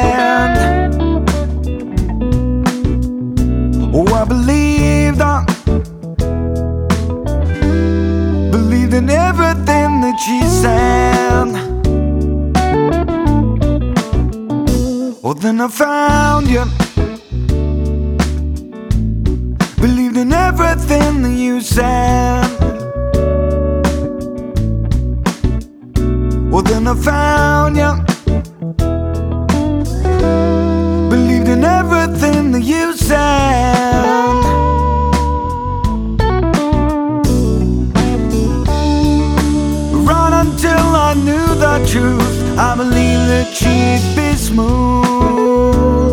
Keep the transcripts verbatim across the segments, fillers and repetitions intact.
sand. Oh, I believed, I believed in everything that she said. Oh, then I found you, believed in everything that you said. Well, then I found you, believed in everything that you said. Right until I knew the truth, I believed that she'd be smooth.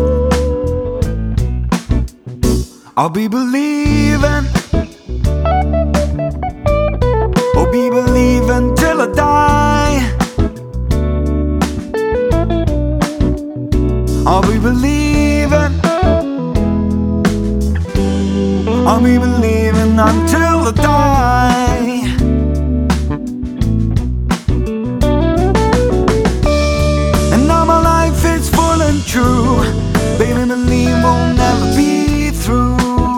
I'll be believing, I'll be believing till I die. I'll be believing, I'll be believing until I die. And now my life is full and true. Baby, believe we'll never be through.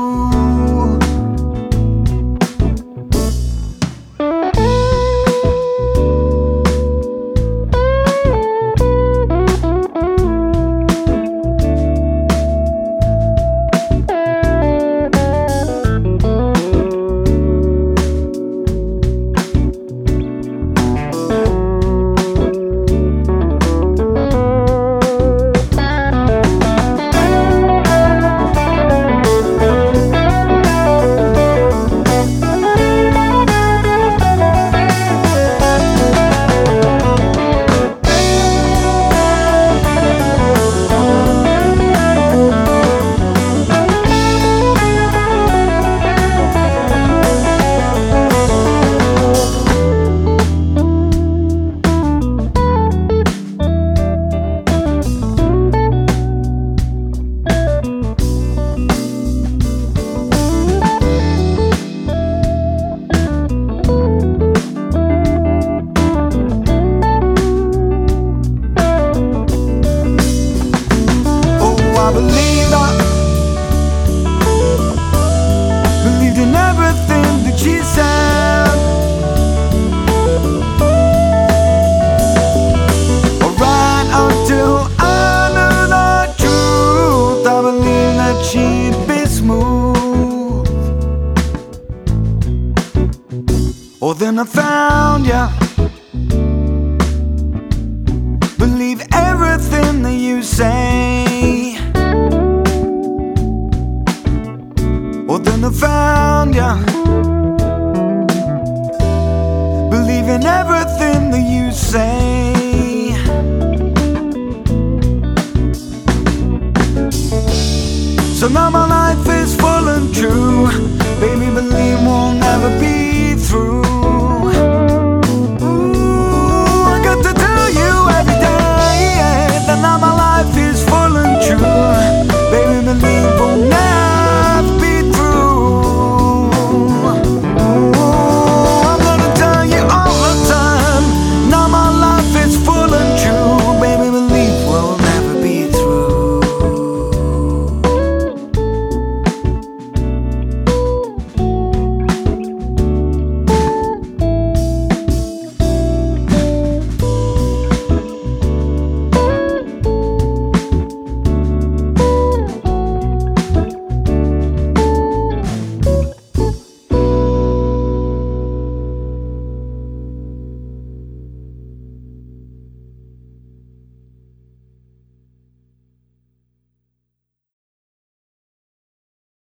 I believed, I believed in everything that she said. Right until I knew the truth, I believed that she'd be smooth. Oh, then I found ya, believe everything that you say. Oh, then I found ya, believe in everything that you say. So now my life is full and true. Baby, believe we'll never be